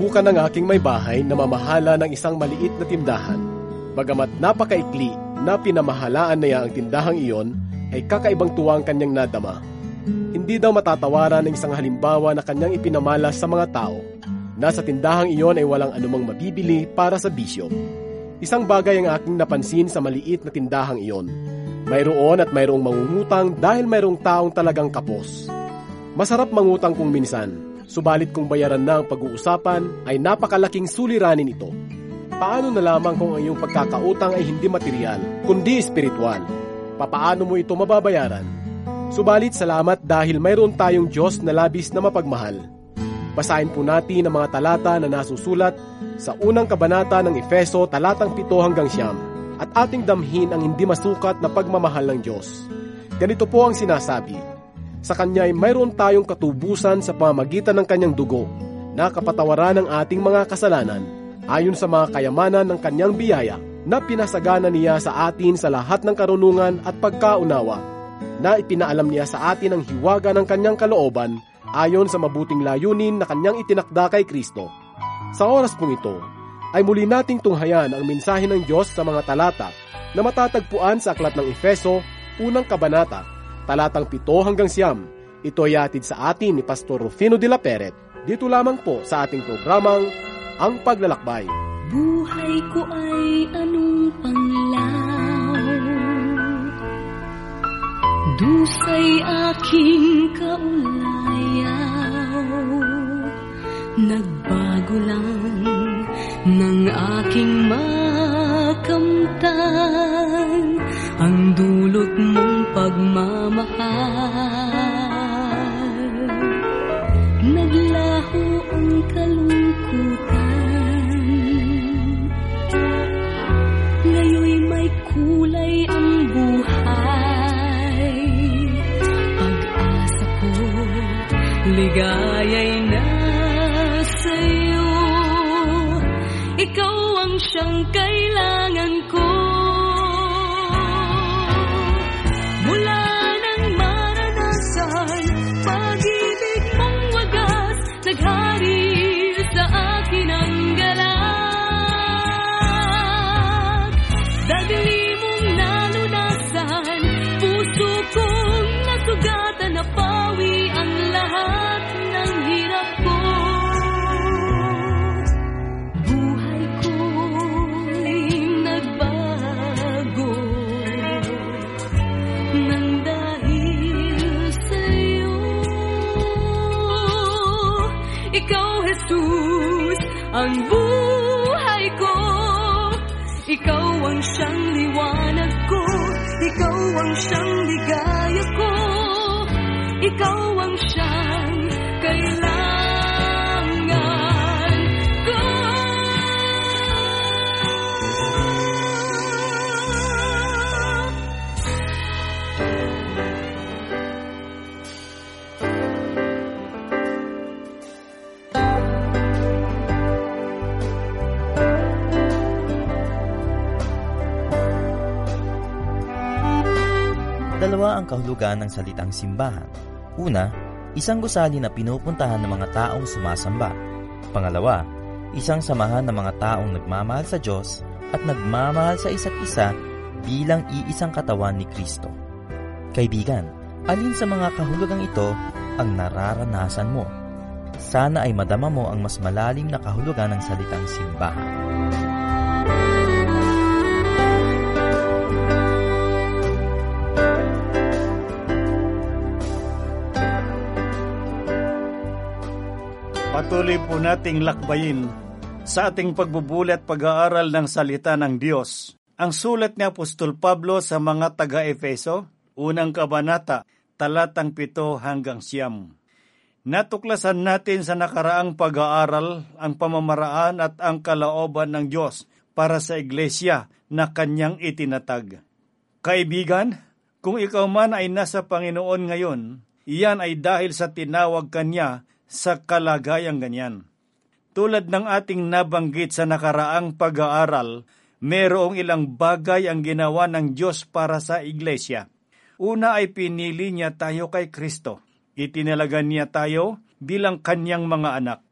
sinubukan ng aking may bahay na mamahala ng isang maliit na tindahan. Bagamat napakaikli na pinamahalaan niya ang tindahang iyon, ay kakaibang tuwa ang kanyang nadama. Hindi daw matatawaran ng isang halimbawa na kanyang ipinamalas sa mga tao, na sa tindahang iyon ay walang anumang mabibili para sa bisyo. Isang bagay ang aking napansin sa maliit na tindahang iyon. Mayroon at mayroong mangungutang dahil mayroong taong talagang kapos. Masarap mangutang kung minsan, subalit kung bayaran na ang pag-uusapan ay napakalaking suliranin ito. Paano na lamang kung ang iyong pagkakautang ay hindi material, kundi espiritual? Papaano mo ito mababayaran? Subalit salamat dahil mayroon tayong Diyos na labis na mapagmahal. Basahin po natin ang mga talata na nasusulat sa unang kabanata ng Efeso talatang 7 hanggang 9 at ating damhin ang hindi masukat na pagmamahal ng Diyos. Ganito po ang sinasabi, sa Kanya ay mayroon tayong katubusan sa pamamagitan ng Kanyang dugo na kapatawaran ng ating mga kasalanan ayon sa mga kayamanan ng Kanyang biyaya na pinasagana niya sa atin sa lahat ng karunungan at pagkaunawa, na ipinaalam niya sa atin ang hiwaga ng Kanyang kalooban ayon sa mabuting layunin na Kanyang itinakda kay Kristo. Sa oras pong ito, ay muli nating tunghayan ang mensahe ng Diyos sa mga talata na matatagpuan sa aklat ng Efeso, unang kabanata, talatang 7 hanggang 9. Ito ay atid sa atin ni Pastor Rufino de la Peret, dito lamang po sa ating programang Ang Paglalakbay. Buhay ko ay anong panglaw, dusay aking kaulayaw, nagbago lang ng aking makamtan ang dulot mong pagmamahal. Naglaho ang kalungkutan, ngayoy may kulay ang buhay. Pag-asa ko, ligaya'y nasa'yo, ikaw ang siyang kailangan ko. Mula nang maranasan pag-ibig mong wagas, naghari sa akin ang galak. Dagli mong nalunasan, puso kong nasugatan, napawi ang lahat ng hirap ko. Buhay ko'y nagbago nang dahil sa'yo. Ikaw, Jesus, ang buhay ko. Ikaw ang siyang liwanag ko. Ikaw ang siyang ligaya ko. Ikaw ang siyang kailangan ko. Dalawa ang kahulugan ng salitang simbahan. Una, isang gusali na pinupuntahan ng mga taong sumasamba. Pangalawa, isang samahan ng mga taong nagmamahal sa Diyos at nagmamahal sa isa't isa bilang iisang katawan ni Kristo. Kaibigan, alin sa mga kahulugang ito ang nararanasan mo? Sana ay madama mo ang mas malalim na kahulugan ng salitang simbahan. Patuloy po nating lakbayin sa ating pagbubulat pag-aaral ng salita ng Diyos. Ang sulat ni Apostol Pablo sa mga taga-Efeso, unang kabanata, talatang 7 hanggang 9. Natuklasan natin sa nakaraang pag-aaral ang pamamaraan at ang kalooban ng Diyos para sa iglesia na Kanyang itinatag. Kaibigan, kung ikaw man ay nasa Panginoon ngayon, iyan ay dahil sa tinawag Kanya sa kalagayang ganyan. Tulad ng ating nabanggit sa nakaraang pag-aaral, mayroong ilang bagay ang ginawa ng Diyos para sa iglesia. Una ay pinili niya tayo kay Kristo. Itinalaga niya tayo bilang Kanyang mga anak.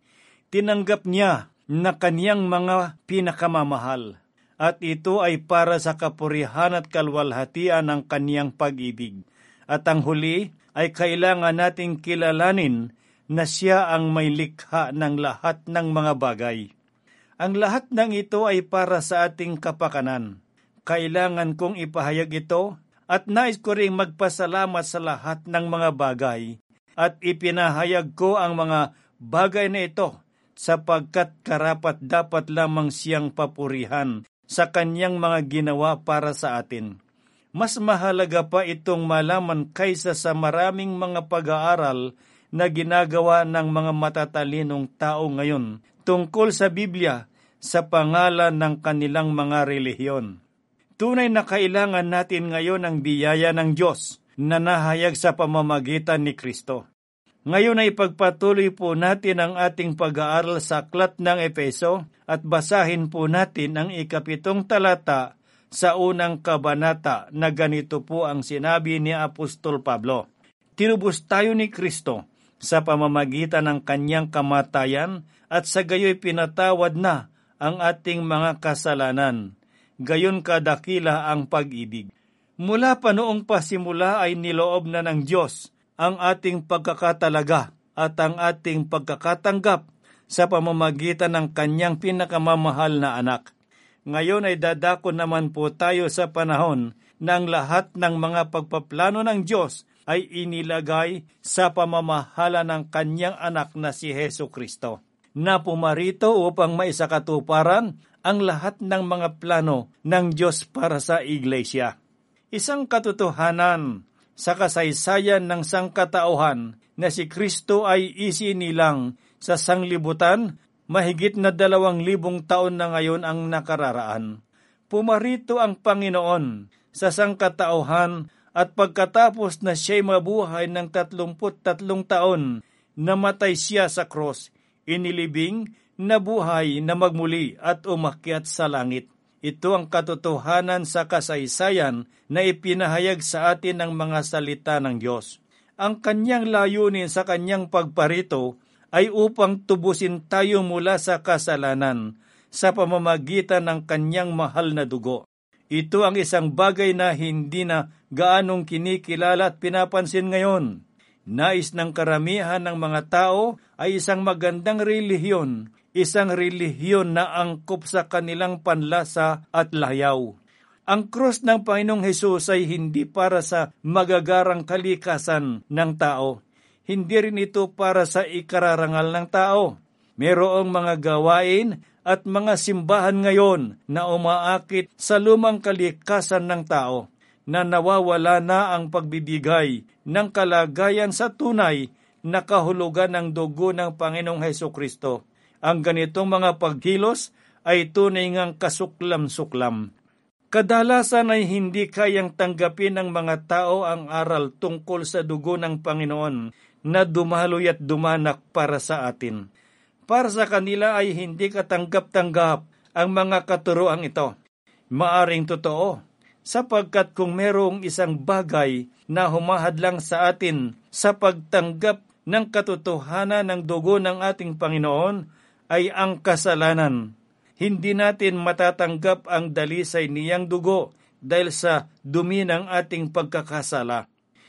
tinanggap niya na kaniyang mga pinakamamahal. At ito ay para sa kapurihan at kalwalhatian ng kaniyang pag-ibig. At ang huli ay kailangan nating kilalanin na siya ang may likha ng lahat ng mga bagay. Ang lahat ng ito ay para sa ating kapakanan. Kailangan kong ipahayag ito at nais ko ring magpasalamat sa lahat ng mga bagay at ipinahayag ko ang mga bagay na ito sapagkat karapat dapat lamang siyang papurihan sa kanyang mga ginawa para sa atin. Mas mahalaga pa itong malaman kaysa sa maraming mga pag-aaral na ginagawa ng mga matatalinong tao ngayon tungkol sa Biblia sa pangalan ng kanilang mga relihiyon. Tunay na kailangan natin ngayon ang biyaya ng Diyos na nahayag sa pamamagitan ni Kristo. Ngayon ay pagpatuloy po natin ang ating pag-aaral sa aklat ng Efeso at basahin po natin ang 7 talata sa unang kabanata na ganito po ang sinabi ni Apostol Pablo. Tinubos tayo ni Kristo sa pamamagitan ng kanyang kamatayan at sa gayoy pinatawad na ang ating mga kasalanan. Gayon kadakila ang pag-ibig. Mula pa noong pasimula ay niloob na ng Diyos ang ating pagkakatalaga at ang ating pagkakatanggap sa pamamagitan ng kanyang pinakamamahal na anak. Ngayon ay dadako naman po tayo sa panahon na ang lahat ng mga pagpaplano ng Diyos ay inilagay sa pamamahala ng kanyang anak na si Hesukristo, na pumarito upang maisakatuparan ang lahat ng mga plano ng Diyos para sa iglesia. Isang katotohanan sa kasaysayan ng sangkatauhan na si Kristo ay isinilang sa sanglibutan, mahigit na 2,000 taon na ngayon ang nakararaan. Pumarito ang Panginoon sa sangkatauhan at pagkatapos na siya'y mabuhay ng 33 taon, namatay siya sa cross, inilibing, nabuhay na magmuli at umakyat sa langit. Ito ang katotohanan sa kasaysayan na ipinahayag sa atin ng mga salita ng Diyos. Ang kanyang layunin sa kanyang pagparito ay upang tubusin tayo mula sa kasalanan sa pamamagitan ng kanyang mahal na dugo. Ito ang isang bagay na hindi na gaanong kinikilala at pinapansin ngayon. Nais ng karamihan ng mga tao ay isang magandang relihiyon, isang relihiyon na angkop sa kanilang panlasa at layaw. Ang krus ng Panginoong Hesus ay hindi para sa magagarang kalikasan ng tao. Hindi rin ito para sa ikararangal ng tao. Merong mga gawain at mga simbahan ngayon na umaakit sa lumang kalikasan ng tao, na nawawala na ang pagbibigay ng kalagayan sa tunay na kahulugan ng dugo ng Panginoong Hesukristo. Ang ganitong mga pagkilos ay tunay ngang kasuklam-suklam. Kadalasan ay hindi kayang tanggapin ng mga tao ang aral tungkol sa dugo ng Panginoon na dumaloy at dumanak para sa atin. Para sa kanila ay hindi katanggap-tanggap ang mga katuroang ito. Maaring totoo, sapagkat kung merong isang bagay na humahadlang sa atin sa pagtanggap ng katotohanan ng dugo ng ating Panginoon ay ang kasalanan. Hindi natin matatanggap ang dalisay niyang dugo dahil sa dumi ng ating pagkakasala.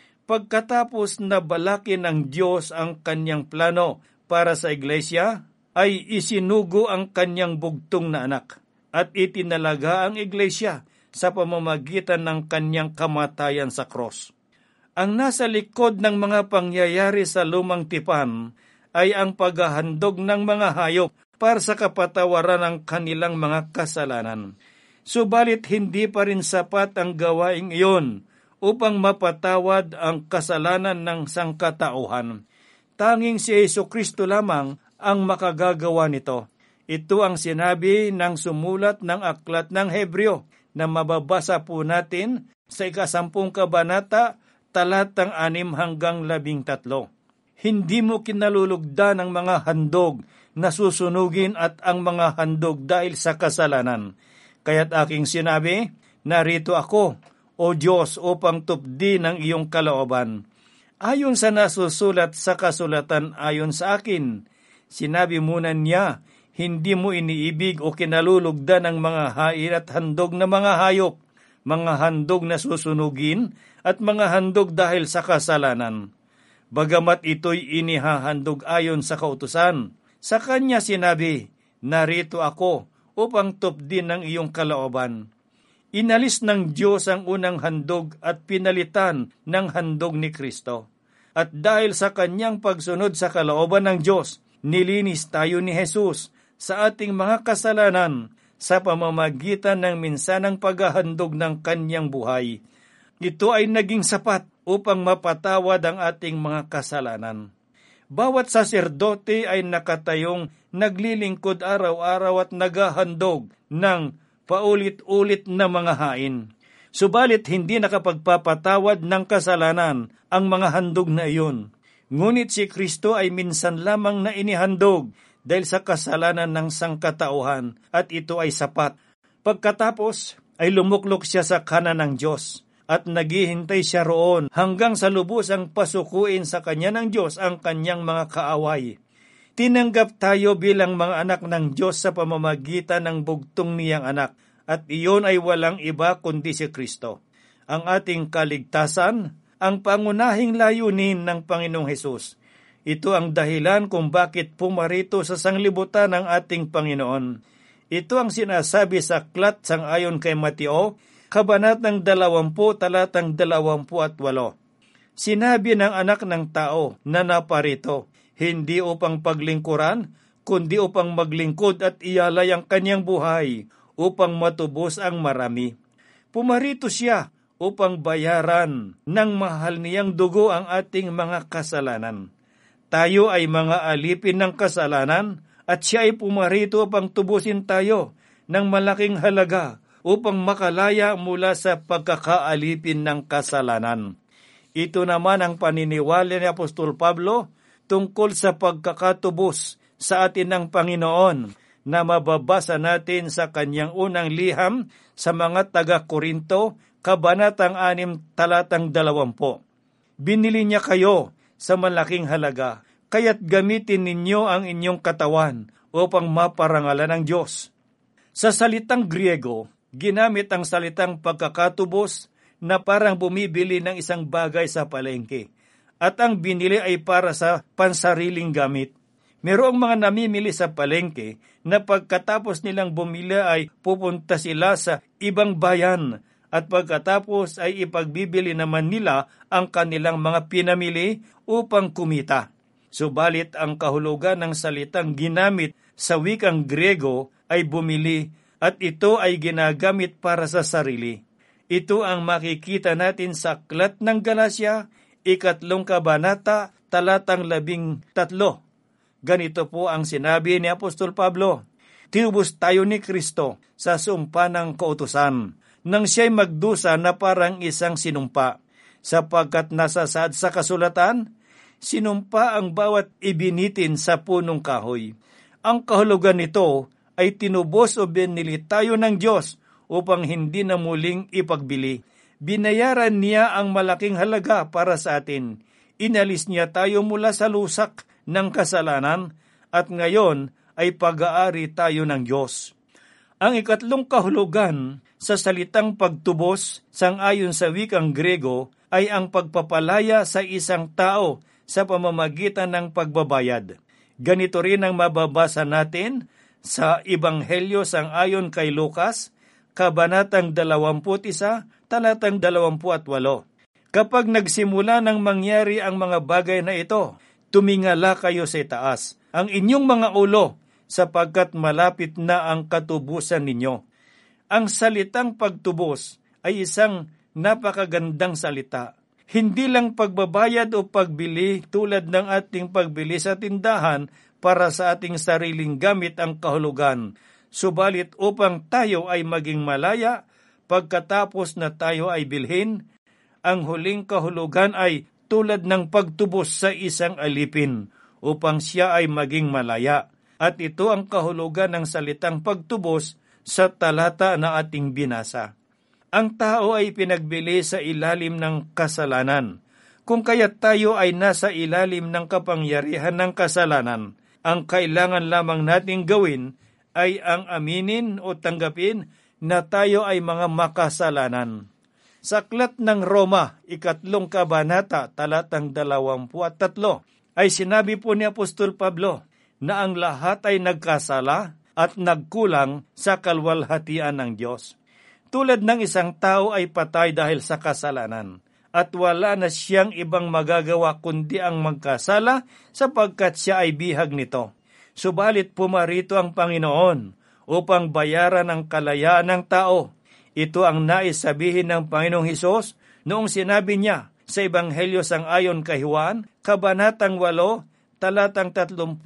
Pagkatapos na balakin ng Diyos ang kanyang plano para sa iglesia, ay isinugo ang kanyang bugtong na anak at itinalaga ang iglesia sa pamamagitan ng kanyang kamatayan sa cross. Ang nasa likod ng mga pangyayari sa lumang tipan ay ang paghahandog ng mga hayop para sa kapatawaran ng kanilang mga kasalanan. Subalit hindi pa rin sapat ang gawaing iyon upang mapatawad ang kasalanan ng sangkatauhan. Tanging si Hesukristo lamang ang makagagawa nito. Ito ang sinabi ng sumulat ng aklat ng Hebreo na mababasa po natin sa 10 kabanata, talatang 6 hanggang 13. Hindi mo kinalulugda ng mga handog na susunugin at ang mga handog dahil sa kasalanan. Kaya't aking sinabi, narito ako, O Diyos, upang tupdi ng iyong kalooban. Ayon sa nasusulat sa kasulatan ayon sa akin, Sinabi muna niya, hindi mo iniibig o kinalulugdan ang mga hain at handog na mga hayop, mga handog na susunugin at mga handog dahil sa kasalanan. Bagamat ito'y inihahandog ayon sa kautusan, sa kanya sinabi, narito ako upang tupdin ang iyong kalooban. Inalis ng Diyos ang unang handog at pinalitan ng handog ni Kristo. At dahil sa kanyang pagsunod sa kalooban ng Diyos, nilinis tayo ni Jesus sa ating mga kasalanan sa pamamagitan ng minsanang paghahandog ng kanyang buhay. Ito ay naging sapat upang mapatawad ang ating mga kasalanan. Bawat saserdote ay nakatayong naglilingkod araw-araw at naghahandog ng paulit-ulit na mga hain. Subalit hindi nakapagpapatawad ng kasalanan ang mga handog na iyon. Ngunit si Kristo ay minsan lamang na inihandog dahil sa kasalanan ng sangkatauhan at ito ay sapat. Pagkatapos ay lumuklok siya sa kanan ng Diyos at naghihintay siya roon hanggang sa lubusang pasukuin sa kanya ng Diyos ang kanyang mga kaaway. Tinanggap tayo bilang mga anak ng Diyos sa pamamagitan ng bugtong niyang anak at iyon ay walang iba kundi si Kristo. Ang ating kaligtasan, ang pangunahing layunin ng Panginoong Hesus. Ito ang dahilan kung bakit pumarito sa sanglibutan ng ating Panginoon. Ito ang sinasabi sa aklat sangayon kay Mateo, Kabanatang 20, talatang 28. Sinabi ng anak ng tao na naparito, hindi upang paglingkuran, kundi upang maglingkod at ialay ang kanyang buhay, upang matubos ang marami. Pumarito siya upang bayaran ng mahal niyang dugo ang ating mga kasalanan. Tayo ay mga alipin ng kasalanan at siya ay pumarito upang tubusin tayo ng malaking halaga upang makalaya mula sa pagkakaalipin ng kasalanan. Ito naman ang paniniwala ni Apostol Pablo tungkol sa pagkakatubos sa atin ng Panginoon na mababasa natin sa kanyang unang liham sa mga taga-Korinto, Kabanatang 6, talatang 20. Binili niya kayo sa malaking halaga, kaya't gamitin ninyo ang inyong katawan upang maparangalan ng Diyos. Sa salitang Griego, ginamit ang salitang pagkakatubos na parang bumibili ng isang bagay sa palengke, at ang binili ay para sa pansariling gamit. Merong mga namimili sa palengke na pagkatapos nilang bumili ay pupunta sila sa ibang bayan at pagkatapos ay ipagbibili naman nila ang kanilang mga pinamili upang kumita. Subalit ang kahulugan ng salitang ginamit sa wikang Griego ay bumili at ito ay ginagamit para sa sarili. Ito ang makikita natin sa aklat ng Galacia, 3 kabanata, talatang 13. Ganito po ang sinabi ni Apostol Pablo, tinubos tayo ni Kristo sa sumpa ng kautusan, nang siya'y magdusa na parang isang sinumpa, sapagkat nasasaad sa kasulatan, sinumpa ang bawat ibinitin sa punong kahoy. Ang kahulugan nito ay tinubos o binili tayo ng Diyos upang hindi na muling ipagbili. Binayaran niya ang malaking halaga para sa atin. Inalis niya tayo mula sa lusak ng kasalanan at ngayon ay pag-aari tayo ng Diyos. Ang ikatlong kahulugan sa salitang pagtubos sangayon sa wikang Griego ay ang pagpapalaya sa isang tao sa pamamagitan ng pagbabayad. Ganito rin ang mababasa natin sa Ebanghelyo sangayon kay Lucas, Kabanatang 21, talatang 28. Kapag nagsimula ng mangyari ang mga bagay na ito, tumingala kayo sa itaas ang inyong mga ulo sapagkat malapit na ang katubusan ninyo. Ang salitang pagtubos ay isang napakagandang salita. Hindi lang pagbabayad o pagbili tulad ng ating pagbili sa tindahan para sa ating sariling gamit ang kahulugan, subalit upang tayo ay maging malaya pagkatapos na tayo ay bilhin, ang huling kahulugan ay tulad ng pagtubos sa isang alipin upang siya ay maging malaya. At ito ang kahulugan ng salitang pagtubos sa talata na ating binasa. Ang tao ay pinagbili sa ilalim ng kasalanan. Kung kaya't tayo ay nasa ilalim ng kapangyarihan ng kasalanan, Ang kailangan lamang nating gawin ay ang aminin o tanggapin na tayo ay mga makasalanan. Sa aklat ng Roma, 3 kabanata, talatang 23, ay sinabi po ni Apostol Pablo na ang lahat ay nagkasala at nagkulang sa kalwalhatian ng Diyos. Tulad ng isang tao ay patay dahil sa kasalanan, at wala na siyang ibang magagawa kundi ang magkasala sapagkat siya ay bihag nito. Subalit pumarito ang Panginoon upang bayaran ang kalayaan ng tao. Ito ang nais sabihin ng Panginoong Hesus noong sinabi niya sa Ebanghelyo sangayon kay Juan, kabanatang 8, talatang 36.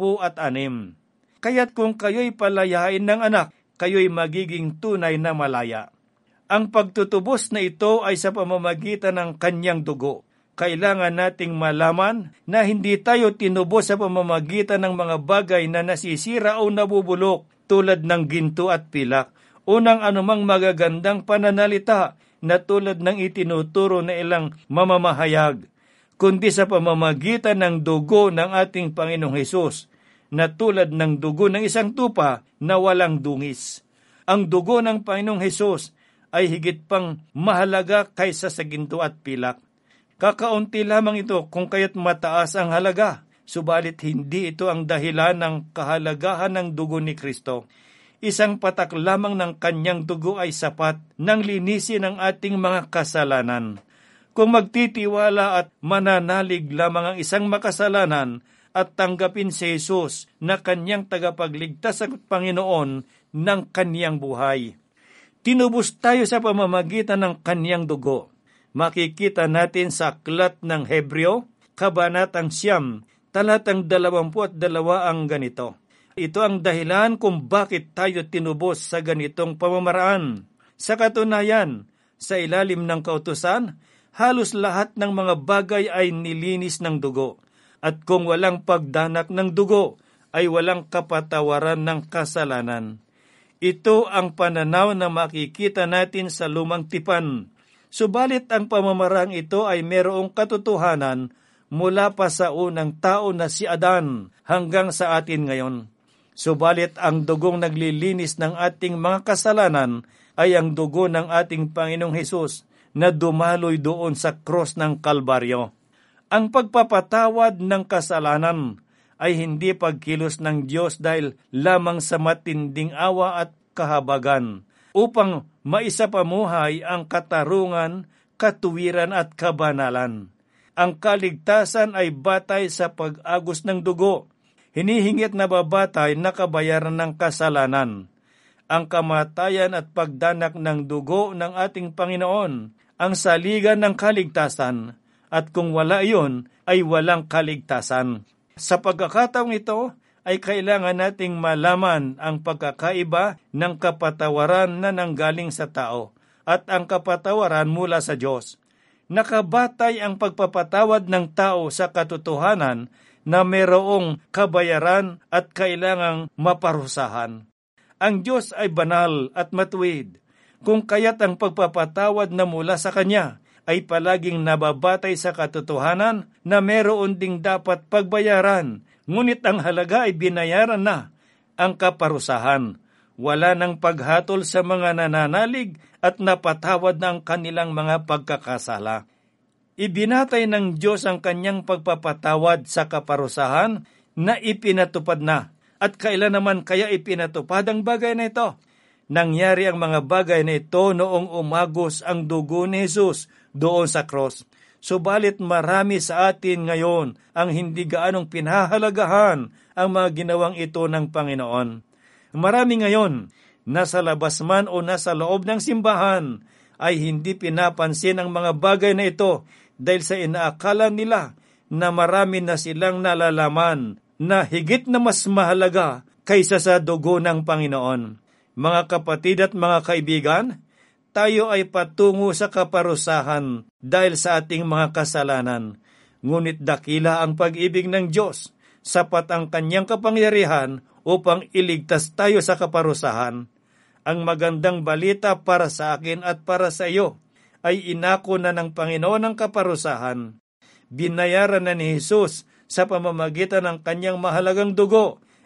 Kaya't kung kayo'y palayain ng anak, kayo'y magiging tunay na malaya. Ang pagtutubos na ito ay sa pamamagitan ng kanyang dugo. Kailangan nating malaman na hindi tayo tinubos sa pamamagitan ng mga bagay na nasisira o nabubulok tulad ng ginto at pilak, o ng anumang magagandang pananalita na tulad ng itinuturo na ilang mamamahayag, kundi sa pamamagitan ng dugo ng ating Panginoong Hesus, na tulad ng dugo ng isang tupa na walang dungis. Ang dugo ng Panginoong Hesus ay higit pang mahalaga kaysa sa ginto at pilak. Kakaunti lamang ito kung kaya't mataas ang halaga, subalit hindi ito ang dahilan ng kahalagahan ng dugo ni Kristo. Isang patak lamang ng kanyang dugo ay sapat nang linisin ang ating mga kasalanan. Kung magtitiwala at mananalig lamang ang isang makasalanan at tanggapin si Jesus na kanyang tagapagligtas at Panginoon ng kanyang buhay, tinubos tayo sa pamamagitan ng kanyang dugo. Makikita natin sa aklat ng Hebreo, kabanatang 9, talatang 22 ang ganito. Ito ang dahilan kung bakit tayo tinubos sa ganitong pamamaraan. Sa katunayan, sa ilalim ng kautusan, halos lahat ng mga bagay ay nilinis ng dugo. At kung walang pagdanak ng dugo, ay walang kapatawaran ng kasalanan. Ito ang pananaw na makikita natin sa lumang tipan. Subalit ang pamamarang ito ay mayroong katotohanan mula pa sa unang tao na si Adan hanggang sa atin ngayon. Subalit ang dugong naglilinis ng ating mga kasalanan ay ang dugo ng ating Panginoong Hesus na dumaloy doon sa krus ng Kalbaryo. Ang pagpapatawad ng kasalanan ay hindi pagkilos ng Diyos dahil lamang sa matinding awa at kahabagan upang maisapamuhay ang katarungan, katuwiran at kabanalan. Ang kaligtasan ay batay sa pag-agos ng dugo. Hinihingit na babatay na kabayaran ng kasalanan. Ang kamatayan at pagdanak ng dugo ng ating Panginoon ang saligan ng kaligtasan, at kung wala iyon ay walang kaligtasan. Sa pagkakataong ito ay kailangan nating malaman ang pagkakaiba ng kapatawaran na nanggaling sa tao at ang kapatawaran mula sa Diyos. Nakabatay ang pagpapatawad ng tao sa katotohanan na mayroong kabayaran at kailangang maparusahan. Ang Diyos ay banal at matuwid, kung kaya't ang pagpapatawad na mula sa Kanya ay palaging nababatay sa katotohanan na mayroon ding dapat pagbayaran, ngunit ang halaga ay binayaran na, ang kaparusahan. Wala nang paghatol sa mga nananalig at napatawad na ang kanilang mga pagkakasala. Ibinatay ng Diyos ang kanyang pagpapatawad sa kaparusahan na ipinatupad na. At kailan naman kaya ipinatupad ang bagay na ito? Nangyari ang mga bagay na ito noong umagos ang dugo ni Jesus doon sa cross. Subalit marami sa atin ngayon ang hindi gaanong pinahalagahan ang mga ginawang ito ng Panginoon. Marami ngayon, nasa labas man o nasa loob ng simbahan, ay hindi pinapansin ang mga bagay na ito dahil sa inaakala nila na marami na silang nalalaman na higit na mas mahalaga kaysa sa dugo ng Panginoon. Mga kapatid at mga kaibigan, tayo ay patungo sa kaparusahan dahil sa ating mga kasalanan. Ngunit dakila ang pag-ibig ng Diyos, sapat ang kanyang kapangyarihan upang iligtas tayo sa kaparusahan. Ang magandang balita para sa akin at para sa iyo ay inako na ng Panginoon ang kaparusahan. Binayaran na ni Jesus sa pamamagitan ng kanyang mahalagang dugo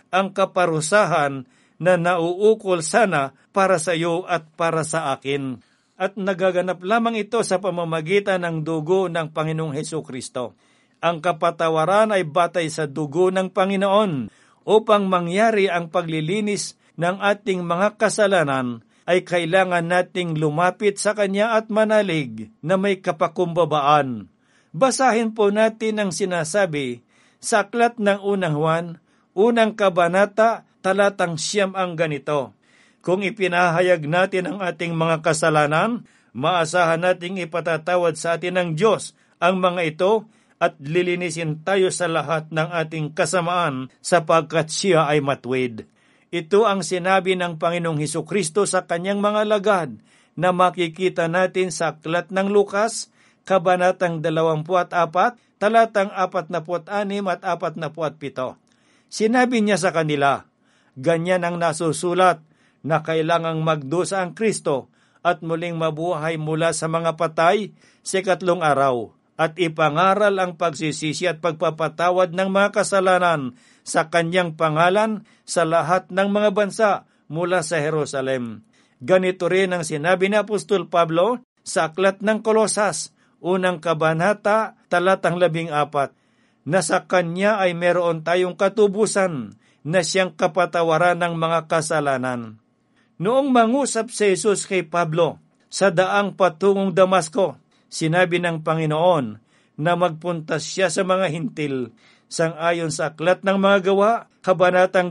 ang kaparusahan na nauukol sana para sa iyo at para sa akin. At nagaganap lamang ito sa pamamagitan ng dugo ng Panginoong Hesukristo. Ang kapatawaran ay batay sa dugo ng Panginoon. Upang mangyari ang paglilinis ng ating mga kasalanan, ay kailangan nating lumapit sa Kanya at manalig na may kapakumbabaan. Basahin po natin ang sinasabi sa aklat ng unang Juan, unang kabanata, talatang 9 ang ganito. Kung ipinahayag natin ang ating mga kasalanan, maasahan nating ipatatawad sa atin ng Diyos ang mga ito at lilinisin tayo sa lahat ng ating kasamaan sapagkat siya ay matuwid. Ito ang sinabi ng Panginoong Hesukristo sa kanyang mga alagad na makikita natin sa aklat ng Lukas, kabanatang 24, talatang 46 at 47. Sinabi niya sa kanila, ganyan ang nasusulat na kailangang magdusa ang Kristo at muling mabuhay mula sa mga patay sa 3 araw at ipangaral ang pagsisisi at pagpapatawad ng mga kasalanan sa kanyang pangalan sa lahat ng mga bansa mula sa Jerusalem. Ganito rin ang sinabi ni Apostol Pablo sa aklat ng Kolosas, unang kabanata, talatang 14, na sa kanya ay meron tayong katubusan na siyang kapatawaran ng mga kasalanan. Noong mangusap si Jesus kay Pablo sa daang patungong Damasco, sinabi ng Panginoon na magpunta siya sa mga hintil, sangayon sa aklat ng mga gawa, kabanatang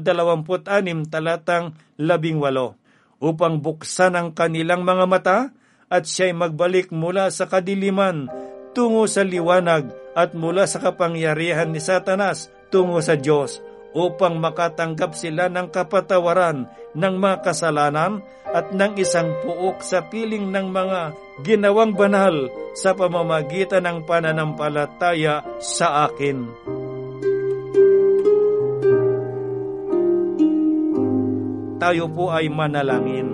26, talatang 18, upang buksan ang kanilang mga mata at siya'y magbalik mula sa kadiliman tungo sa liwanag at mula sa kapangyarihan ni Satanas tungo sa Diyos, upang makatanggap sila ng kapatawaran ng mga kasalanan at ng isang puok sa piling ng mga ginawang banal sa pamamagitan ng pananampalataya sa akin. Tayo po ay manalangin.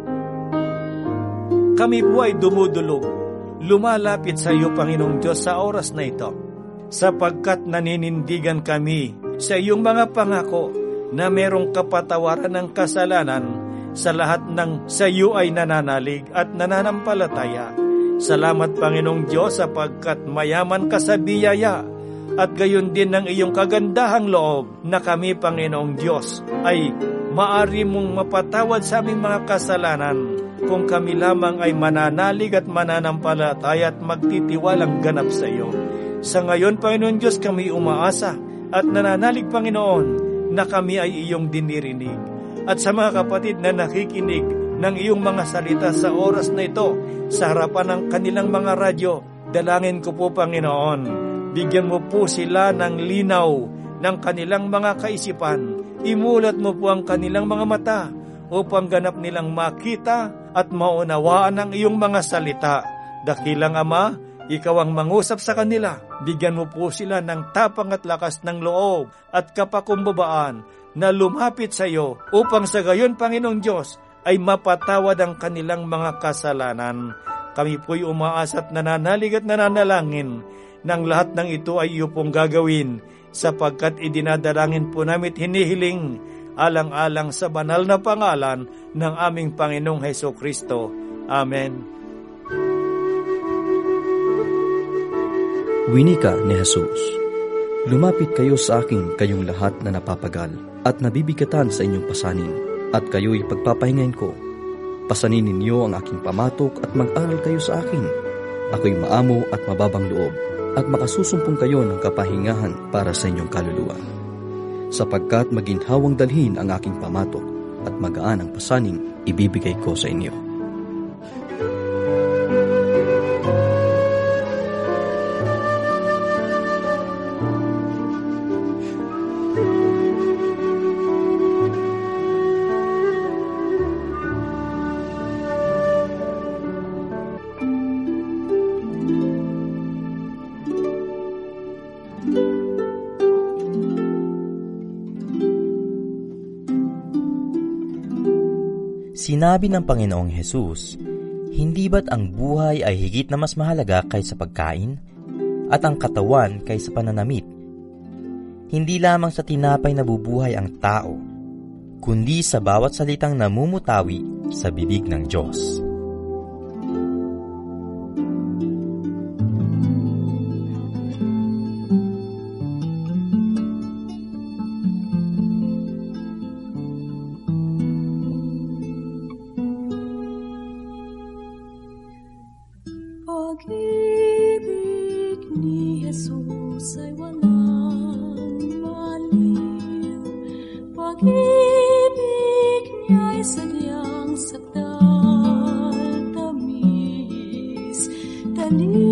Kami po ay dumudulog, lumalapit sa iyo, Panginoong Diyos, sa oras na ito, sapagkat naninindigan kami sa iyong mga pangako na merong kapatawaran ng kasalanan sa lahat ng sa iyo ay nananalig at nananampalataya. Salamat, Panginoong Diyos, sapagkat mayaman ka sa biyaya at gayon din ng iyong kagandahang loob na kami, Panginoong Diyos, ay maari mong mapatawad sa aming mga kasalanan kung kami lamang ay mananalig at mananampalataya at magtitiwalang ganap sa iyo. Sa ngayon, Panginoon Diyos, kami umaasa at nananalig, Panginoon, na kami ay iyong dinirinig. At sa mga kapatid na nakikinig ng iyong mga salita sa oras na ito, sa harapan ng kanilang mga radyo, dalangin ko po, Panginoon, bigyan mo po sila ng linaw ng kanilang mga kaisipan. Imulat mo po ang kanilang mga mata upang ganap nilang makita at maunawaan ang iyong mga salita. Dakilang Ama, ikaw ang mangusap sa kanila. Bigyan mo po sila ng tapang at lakas ng loob at kapakumbabaan na lumapit sa iyo upang sa gayon, Panginoong Diyos, ay mapatawad ang kanilang mga kasalanan. Kami po'y umaasa at nananalig at nananalangin ng lahat ng ito ay iyo pong gagawin, sapagkat idinadalangin po namin hinihiling alang-alang sa banal na pangalan ng aming Panginoong Hesukristo. Amen. Winika ni Jesus, lumapit kayo sa akin, kayong lahat na napapagal at nabibigatan sa inyong pasanin, at kayo'y pagpapahingain ko. Pasanin ninyo ang aking pamatok at mag-aral kayo sa akin. Ako'y maamo at mababang loob, at makasusumpong kayo ng kapahingahan para sa inyong kaluluwa. Sapagkat maginhawang dalhin ang aking pamatok at magaan ang pasaning ibibigay ko sa inyo. Sinabi ng Panginoong Hesus, hindi ba't ang buhay ay higit na mas mahalaga kaysa pagkain, at ang katawan kaysa pananamit? hindi lamang sa tinapay na bubuhay ang tao, kundi sa bawat salitang namumutawi sa bibig ng Diyos. Pag-ibig ni Jesus ay walang maliw. Pag-ibig niya'y sadyang sakdal, tamis, talim.